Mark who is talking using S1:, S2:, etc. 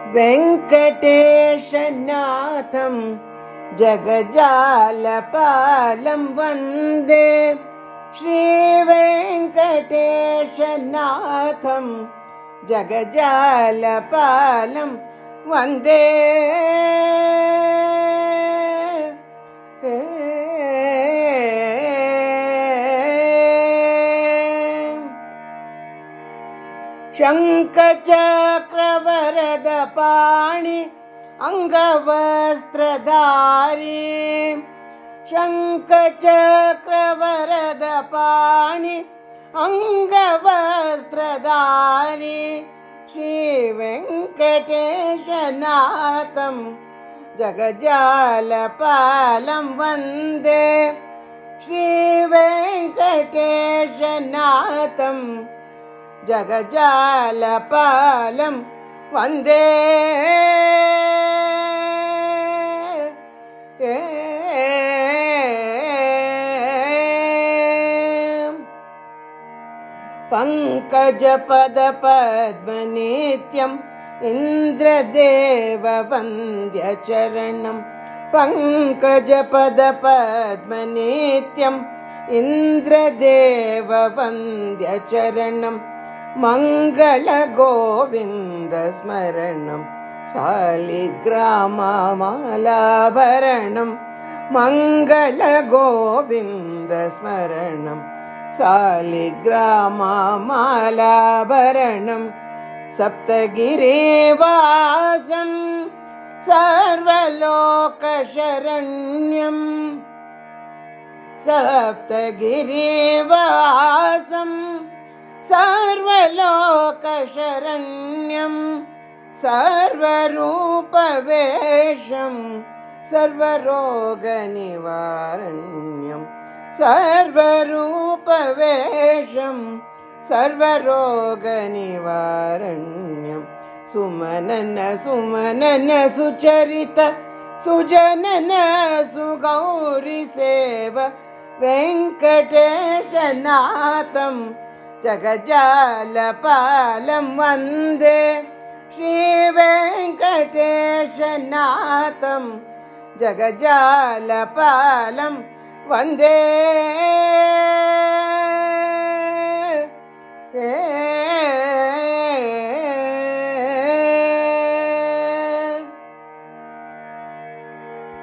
S1: वेङ्कटेशनाथं जगजालपालं वन्दे श्रीवेङ्कटेशनाथं जगजालपालं वन्दे शङ्खचक्रवरदपाणि अङ्गवस्त्रधारी शङ्खचक्रवरदपाणि अङ्गवस्त्रधारी श्रीवेङ्कटेशनाथं जगजालपालं वन्दे श्रीवेङ्कटेशनाथं जगजालपालं वन्दे पङ्कजपदपद्मनित्यम् इन्द्रदेववन्द्यचरणं पङ्कजपदपद्मनित्यम् इन्द्रदेववन्द्यचरणं मङ्गलगोविन्दस्मरणं शालिग्राममालाभरणं मङ्गलगोविन्दस्मरणं शालिग्राममालाभरणं सप्तगिरिवासं सर्वलोकशरण्यं सप्तगिरिवासं सर्वलोकशरण्यं सर्वरूपवेशं सर्वरोगनिवारण्यं सर्वरूपवेशं सर्वरोगनिवारण्यं सुमनन सुमनन सुचरित सुजनन सुगौरिसेव वेङ्कटेशनाथं जगजालपालं वन्दे श्रीवेङ्कटेशनाथं जगजालपालं वन्दे।